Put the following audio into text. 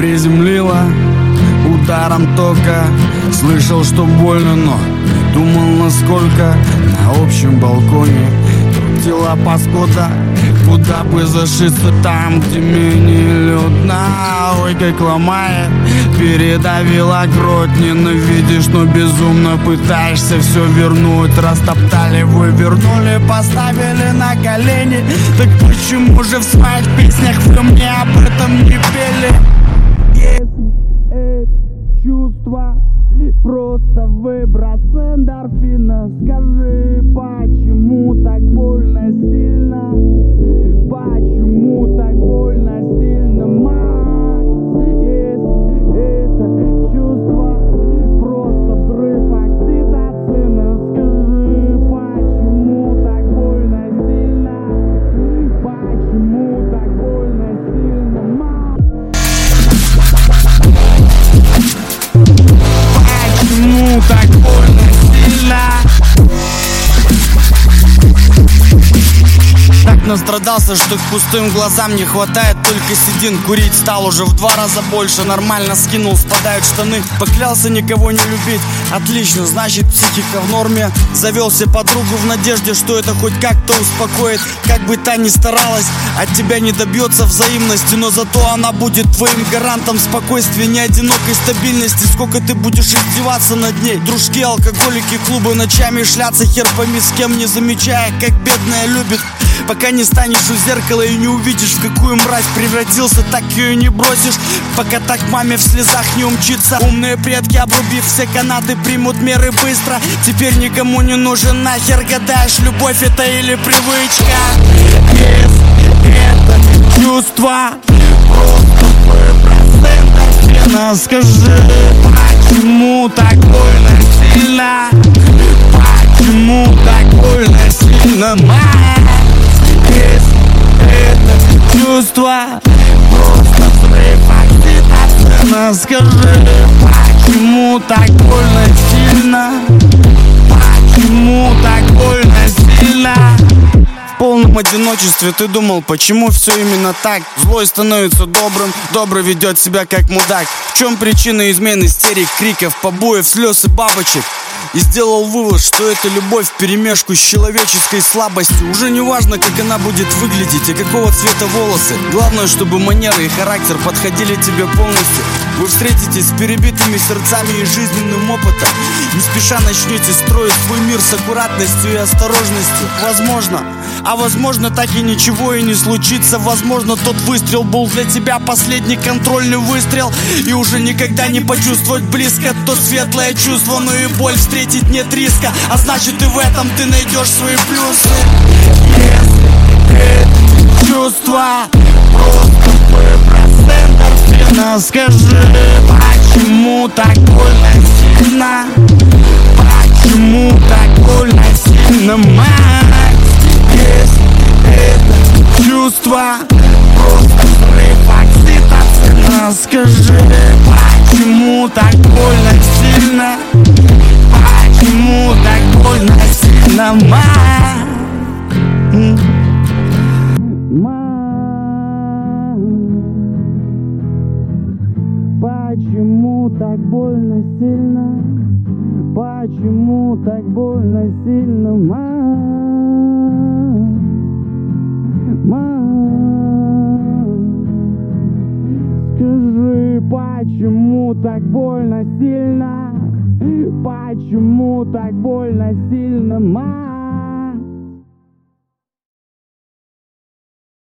приземлила ударом тока. Слышал, что больно, но думал, насколько. На общем балконе крутила паскуда, куда бы зашиться там, где менее людно. Ой, как ломает, передавила грудь. Ненавидишь, но безумно пытаешься все вернуть. Растоптали, вывернули, поставили на колени. Так почему же в своих песнях вы мне об этом не пели? Если это чувство просто выброс эндорфина, скажи, почему так больно сильно? Почему так больно сильно, Макс? Если это чувство просто взрыв окситоцина, скажи, почему так больно сильно? Почему так больно сильно, Макс? Почему так больно сильно? Так настрадался, что к пустым глазам не хватает только седин. Курить стал уже в 2 раза больше. Нормально скинул, спадают штаны. Поклялся никого не любить. Отлично, значит психика в норме. Завел себе подругу в надежде, что это хоть как-то успокоит. Как бы та ни старалась, от тебя не добьется взаимности, но зато она будет твоим гарантом спокойствия, не одинокой стабильности. Сколько ты будешь издеваться над ней? Дружки, алкоголики, клубы, ночами шляться, хер пойми с кем, не замечая, как бедная любит. Пока не станешь у зеркала и не увидишь, в какую мразь превратился, так ее и не бросишь. Пока так маме в слезах не умчится. Умные предки, обрубив все канаты, примут меры быстро. Теперь никому не нужен нахер, гадаешь, любовь это или привычка. Если это чувство просто выброс эндорфина, скажи, почему так больно сильно? Почему так больно сильно, мать? Это чувство просто взрыв окситоцина, скажи, почему так больно сильно? Почему так больно сильно? В полном одиночестве ты думал, почему все именно так? Злой становится добрым, добрый ведет себя как мудак. В чем причина измен, истерик, криков, побоев, слез и бабочек? И сделал вывод, что это любовь вперемешку с человеческой слабостью. Уже не важно, как она будет выглядеть и какого цвета волосы. Главное, чтобы манеры и характер подходили тебе полностью. Вы встретитесь с перебитыми сердцами и жизненным опытом. Не спеша начнете строить свой мир с аккуратностью и осторожностью. Возможно, а возможно так и ничего и не случится. Возможно, тот выстрел был для тебя последний контрольный выстрел. И уже никогда не почувствовать близко то светлое чувство, но и боль встретить нет риска. А значит и в этом ты найдешь свои плюсы. Если это чувство просто выброс эндорфина, скажи, почему так больно сильно? Почему так больно сильно, мать? Если это чувство просто взрыв окситоцина, скажи, почему так больно сильно? Почему так больно сильно, мать? Почему так больно сильно? Почему так больно сильно, скажи, почему так больно сильно? Почему так больно сильно,